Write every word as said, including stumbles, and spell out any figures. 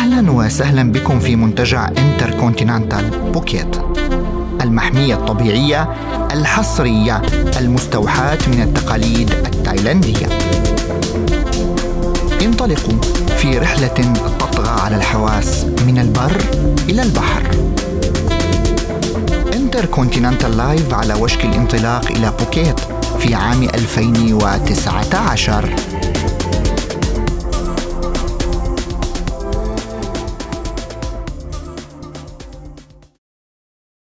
أهلا وسهلا بكم في منتجع انتركونتيننتال بوكيت، المحمية الطبيعية الحصرية المستوحاة من التقاليد التايلاندية. انطلقوا في رحلة تطغى على الحواس من البر إلى البحر. انتركونتيننتال لايف على وشك الانطلاق إلى بوكيت في عام ألفين وتسعة عشر.